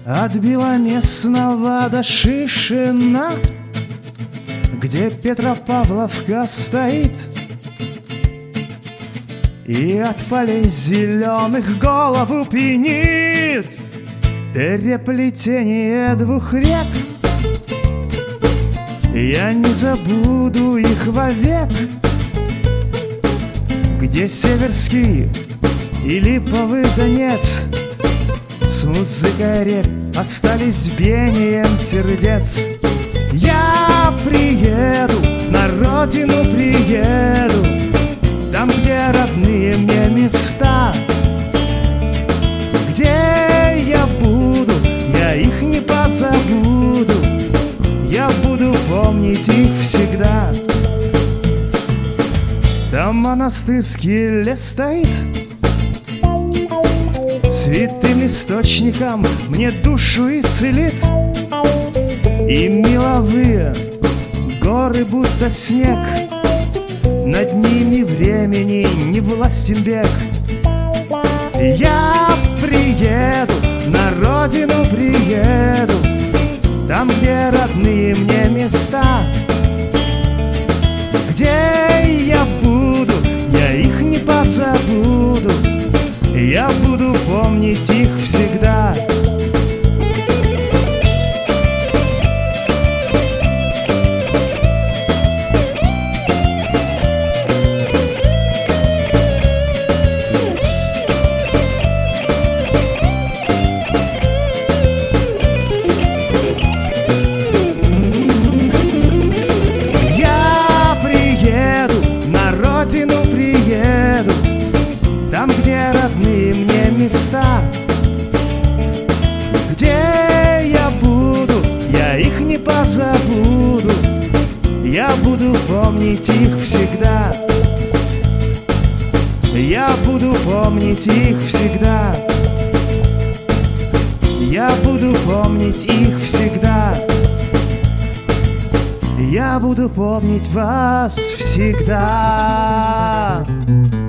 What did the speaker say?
От Беломестного до Шишина, где Петропавловка стоит, и от полей зеленых голову пьянит переплетение двух рек. Я не забуду их вовек, где Северский и Липовый Донец с музыкой рек остались пением сердец. Я приеду, на родину приеду, там, где родные мне места, где я буду, я их не позабуду, я буду помнить их всегда. Там монастырский лес стоит, святым источником мне душу исцелит, и меловые горы будто снег, над ними времени не властен бег. Я приеду, на родину приеду, там, где родные мне места, где я буду, я их не позабуду, я буду помнить их всегда. Приеду, там, где родные мне места, где я буду, я их не позабуду, я буду помнить их всегда. Я буду помнить их всегда. Я буду помнить их всегда. Я буду помнить вас всегда.